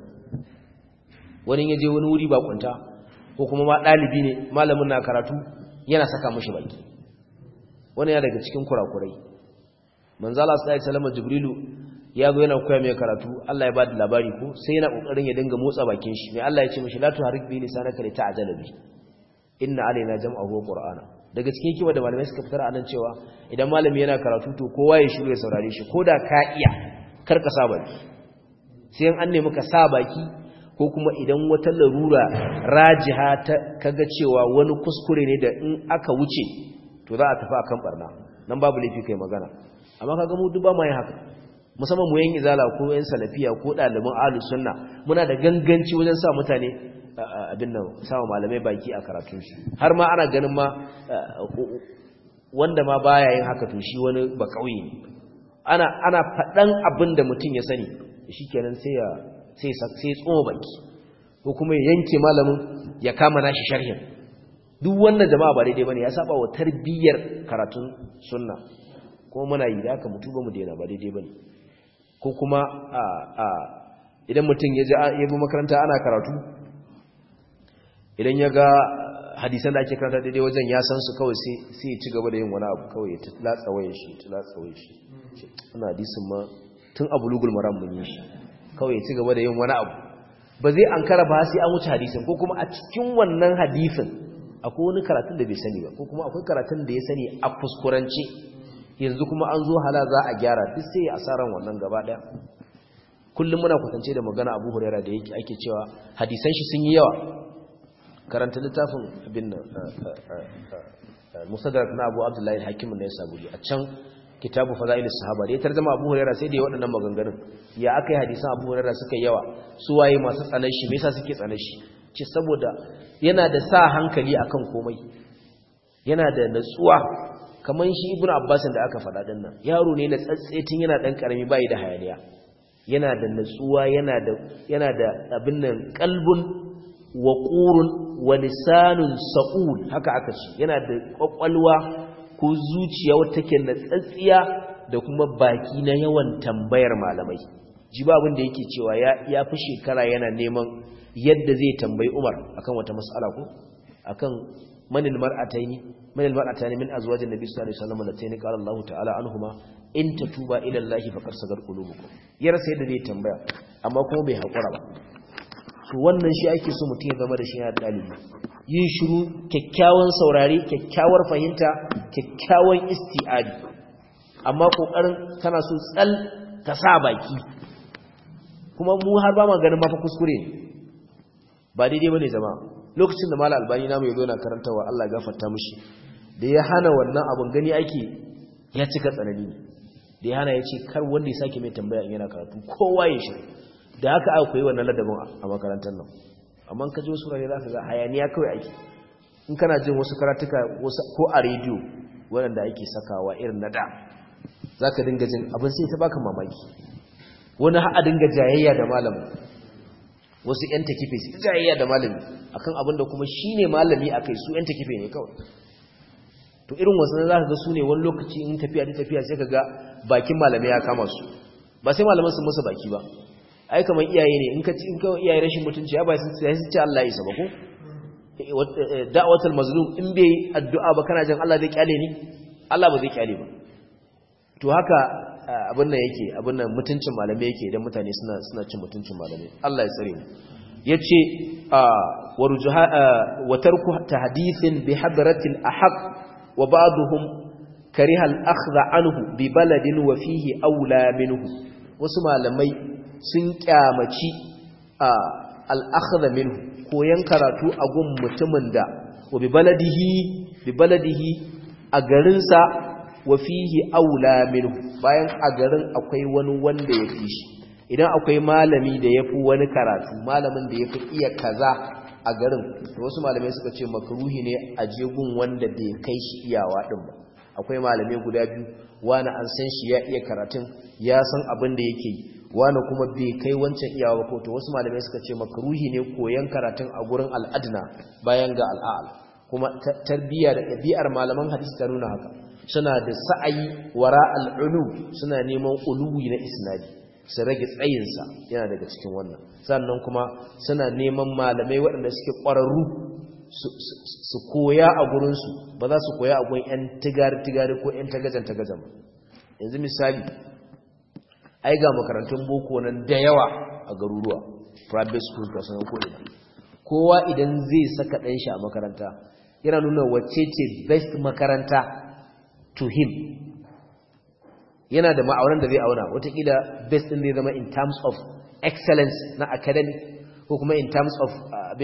Wani yaje wani wuri ba kunta, ko kuma ma ɗalibi ne malamin na karatu yana saka mashi baki, wani ya daga cikin kurakurai. Manzo Allah sallallahu alaihi wasallam Jibrilu ya zo yana koya mai karatu, Allah ya bada labari ko sai yana kokarin ya dinga motsa bakin shi, mai Allah ya ce mishi la tuharik bi lisanaka li ta'jala bi inna alaina jam'ahu wa qur'ana. Daga cikin hikima da malamai suka fitar anan cewa idan malami yana karatu to kowa ya shiru ya saurare shi, koda ka iya kar ka sa baki, sai an nemi ka sa baki, ko kuma idan wata larura rajiha ta kaga cewa wani kuskure ne da in aka wuce to za a tafi akan barna, nan babu laifi kai magana. Amma kaga mu duk ba mu yin haka, musamman mu yan izala ko yan salafiya ko ɗaliban ahlus sunna, muna da ganganci wajen sa mutane abin nan, sa malamai baki a karatun su, har ma ana ganin ma wanda ma baya yin haka to shi wani ba kauye ne. Ana faɗan abin da mutum ya sani shikenan sai tsoma baki, ko kuma ya yanke malamin ya kama nashi sharhin. Duk wannan jama'a ba daidai bane, ya saba wa tarbiyyar karatun sunna, kuma muna yi da haka mutu ba mu daina, ba daidai bane. Ko kuma idan mutum ya bi makaranta ana karatu, idan ya ga hadisan da ake karanta daidai wajen ya san su, kawai sai ya ci gaba da yin wani abu, kawai ya latsa waye shi ana hadisin ma tun abu lugul maram mun yi shi, kawai ya ci gaba da yin wani abu, ba zai ankara ba sai an wuce hadisin, ko kuma a cikin wannan hadisin akwai wani karatun da bai sani ba, ko kuma akwai karatun da ya sani a kuskurance, yanzu kuma an zo hala za a gyara, duk sai ya asaran wannan gaba daya. Kullum muna kwatance da magana Abu Hurairah da yake ake cewa hadisan shi sun yi yawa. Karanta littafin abin Musaddarak na Abu Abdullahi al-Hakim ne Saburi, a can kitabu Fadailus Sahaba da ya tarjuma Abu Hurairah sai da ya waɗannan maganganun, ya akai hadisan Abu Hurairah suka yawa, su waye masu tsanar shi, me yasa suke tsanar shi? Ce saboda yana da sa hankali akan komai, yana da natsuwa, kaman shi Ibn Abbas da aka faɗa din nan, yaro ne na tsatsetin yana dan karami bai da hayaniya, yana da natsuwa yana da abin nan qalbun wa qurun wa lisanun sa'ul haka aka ce yana da kwakwalwa ko zuciya wata take natsatsiya da kuma baki na yawan tambayar malamai ji ba abin da yake cewa ya fi shekara yana neman yadda zai tambayi Umar akan wata mas'ala ko akan manil mar'ataini min azwajin nabi sallallahu alaihi wasallam lataini qala Allah ta'ala anhuma in tatuba ila Allah faqad sagar qulubukum yar sai da zai tambaya amma kuma bai hakura ba to wannan shi ake so mutum ya zama da shi yana dalibi yin shiru kyakkyawan saurare kyakkyawar fahimta kyakkyawan isti'adi amma kokarin kana so tsal ka sa baki kuma mu har ba ma ganin mafa kuskure ba daidai bane jama'a lokacin da mallam albani namu yazo na karantawa Allah ya gafarta mishi da ya hana wannan abun gani ake ya cika tsanani da ya hana yace kar wanda ya sake mai tambaya in yana karatu kowa ya shi da haka aka koyi wannan ladabin a makarantar nan amma ka ji wasu rane zaka ga hayaniya kawai ake in kana jin wasu karatuka ko a rediyo wanda ake sakawa irin na da zaka dinga jin abin sai ta baka mamaki wani har a dinga jayayya da malami wasu ƴan takife su jayayya da malami akan abin da kuma shine malami akai su ƴan takife ne kawai to irin wasu zaka ga su ne wani lokaci in tafiya sai kaga bakin malami ya kama su ba sai malaman su musu baki ba ai kamar iyaye ne in ka iyaye rashin mutunci ya ba su sai su ce Allah ya isa ba ko da'watul mazlum in bai addu'a ba kana jin Allah zai kyale ni Allah ba zai kyale ba to haka abin nan yake abin nan mutuncin malamai yake idan mutane suna cin mutuncin malamai Allah ya tsare mu yace wa tarku tahdithin bi hadratil ahq wa ba'dhum kariha al-akhdha anhu bi baladin wa fihi aula minhu wasu malamai sun kyamaci al-akhdha minhu koyan karatu a gun mutumin da wa bi baladihi a garinsa wa fihi aula minhu bayan a garin akwai wani wanda ya fi shi idan akwai malami da ya fi wani karatu malamin da ya fi iya kaza a garin to wasu malamai suka ce makruhi ne a jegun wanda bai kai shi iyawa din ba akwai malamai guda biyu wani an san shi ya iya karatun ya san abin da yake yi wani kuma bai kai wancan iyawa ko to wasu malamai suka ce makruhi ne koyan karatun a gurin al'adna bayan ga al'al kuma tarbiyya da ɗabi'ar malaman hadisi ta nuna haka suna da sa'ayi wara al'ulu suna neman uluwi na isnadi su rage tsayinsa yana daga cikin wannan sannan kuma suna neman malamai waɗanda suke ƙwararru su koya a gurinsu ba za su koya a gurin 'yan tigari-tigari ko 'yan tagajan-tagajan ba yanzu misali ai ga makarantun boko nan da yawa a garuruwa private schools ga sanar kodina kowa idan zai saka ɗanshi a makaranta yana nuna wacce ce best makaranta to him yana da ma'auran da zai auna watakila best din zai zama in terms of excellence na academic ko kuma in terms of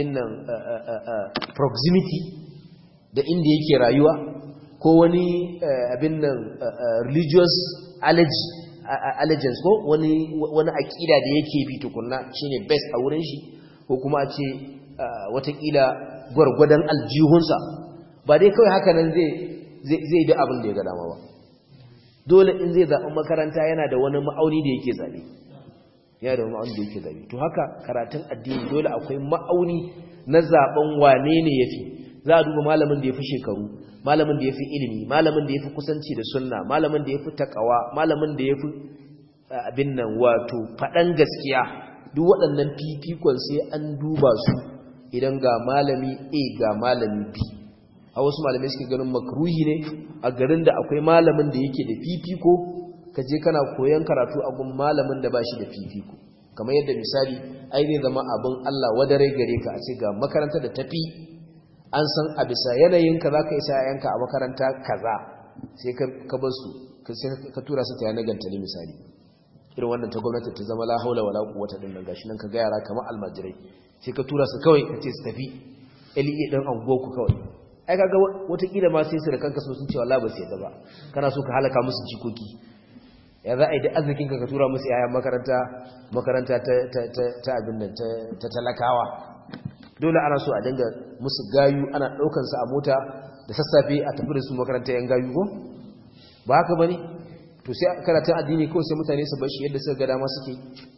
proximity da inda yake rayuwa ko wani religious allegiance ko wani aƙida da yake bi tukunna shine best a wurin shi ko kuma a ce watakila gwargwadon aljihunsa ba dai kawai haka nan zai bi abin da ya ga dama ba dole in zai zaɓi makaranta yana da wani ma'auni da yake zaɓe yana da wani ma'auni da yake zaɓe to haka karatun addini dole akwai ma'auni na zaɓen wane ne ya fi za a duba malamin da ya fi shekaru malamin da ya fi ilimi malamin da ya fi kusanci da sunna malamin da ya fi takawa malamin da ya fi abin nan wato faɗan gaskiya duk waɗannan fifikon sai an duba su idan ga malami A ga malami B a wasu malamai suke ganin makruhi ne a garin da akwai malamin da yake da fifiko ka je kana koyon karatu a gun malamin da ba shi da fifiko kamar yadda misali ai zai zama abin Allah wadare gare ka a ce ga makaranta da tafi an san a bisa yanayinka za ka isa yayanka a makaranta kaza sai ka bar su ka tura su ta yanar gantali misali irin wannan ta gwamnati ta zama la haula wala quwwata din nan gashi nan ka ga yara kamar almajirai sai ka tura su kawai ka ce su tafi LE din anguwarku kawai ai kaga watakila ma sai su da kanka so sun ce wallahi ba su yadda ba kana so ka halaka musu jikoki ya za a yi da arzikin ka tura musu yayan makaranta ta abin nan ta talakawa dole ana so a dinga musu gayu ana daukan su a mota da sassafe a tafi da su makaranta yan gayu ko ba haka bane to sai karatun addini kawai sai mutane su bar shi yadda suka ga dama suke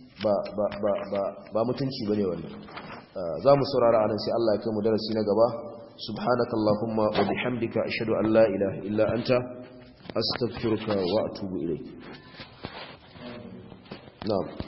ba mutunci bane wannan. za mu saurara anan sai Allah ya kai mu darasi na gaba. subhanakallahumma wa bihamdika ashhadu an la ilaha illa anta astaghfiruka wa atubu ilayk. na'am.